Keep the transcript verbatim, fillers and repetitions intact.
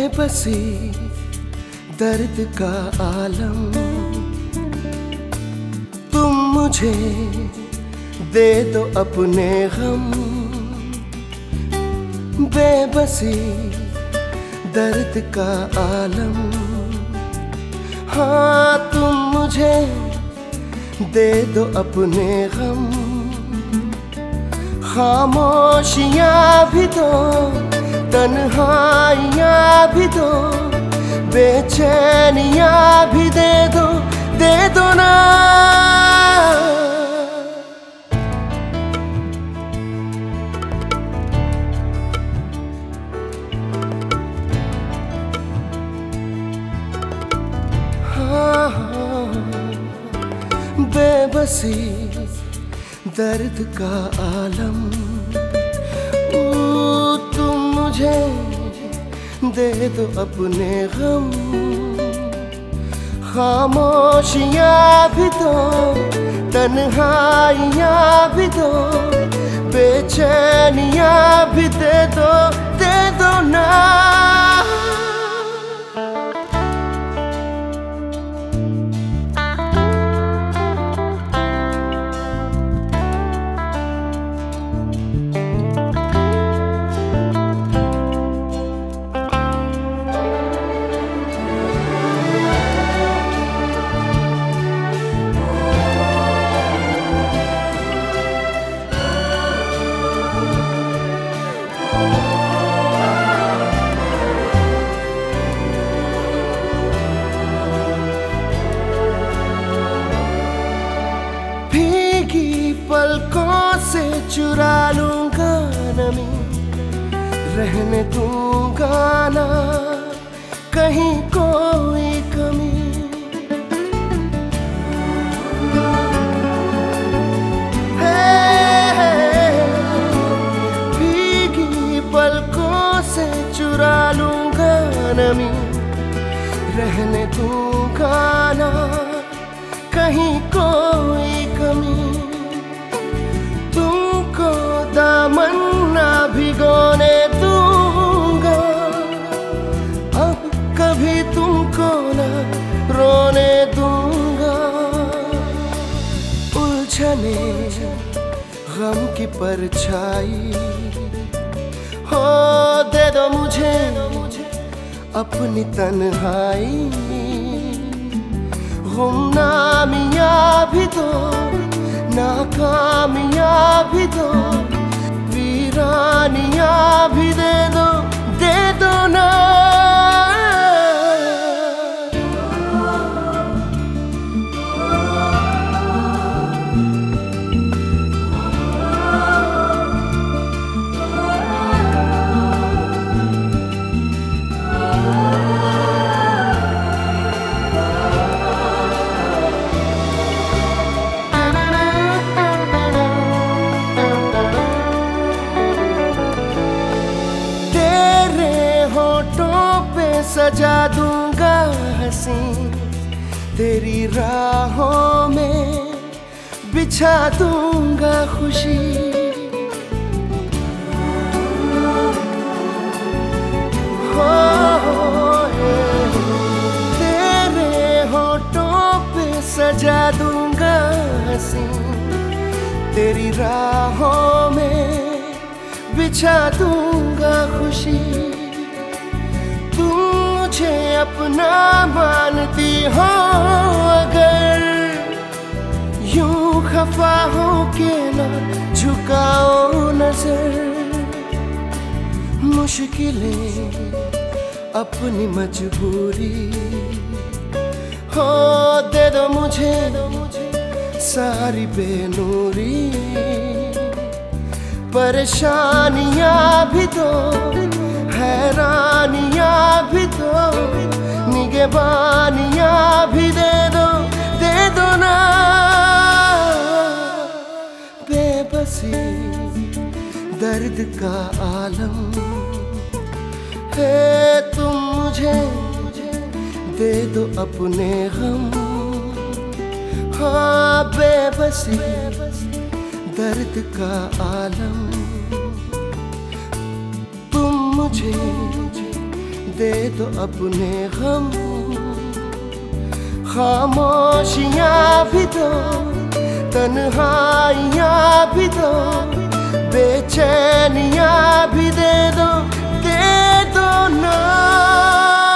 बेबसी दर्द का आलम तुम मुझे दे दो अपने गम। बेबसी दर्द का आलम, हाँ तुम मुझे दे दो अपने गम। खामोशियाँ भी दो, तन्हाइयाँ भी दो, बेचैनियाँ भी दे दो, दे दो ना। हाँ हाँ, बेबसी दर्द का आलम तुम मुझे दे दो अपने गम। खामोशियाँ भी दो, तन्हाइयाँ भी दो, बेचैनियाँ भी दे दो, दे दो ना। पलकों से चुरा लूंगा नमी, रहने दूंगा ना कहीं कोई कमी। है भीगी पलकों से चुरा लूंगा नमी, रहने दूंगा ना कहीं कोई कमी। दामन ना भिगोने दूंगा, अब कभी तुमको ना रोने दूंगा। उलझने गम की परछाई हो दे दो मुझे अपनी तन्हाई। गुमनामियाँ भी दो, नाकामियाँ भी दो, वीरानियाँ भी दे दो, दे दो ना। सजा दूंगा हंसी, तेरी राहों में बिछा दूंगा खुशी। हो तेरे होठों पे सजा दूंगा हंसी, तेरी राहों में बिछा दूंगा खुशी। मुझे अपना मानती हो अगर, यूं खफा हो के ना झुकाओ नजर। मुश्किलें अपनी मजबूरी हो दे दो मुझे सारी बेनूरी। परेशानियाँ भी दो, हैरानियाँ भी दो, निगहबानियाँ भी दे दो, दे दो ना। बेबसी दर्द का आलम है तुम मुझे दे दो अपने गम। हाँ बेबसी दर्द का आलम तुम मुझे दे दो अपने गम, खामोशियाँ भी दो, तन्हाइयाँ भी दो, बेचैनियाँ भी दे दो, दे दो ना।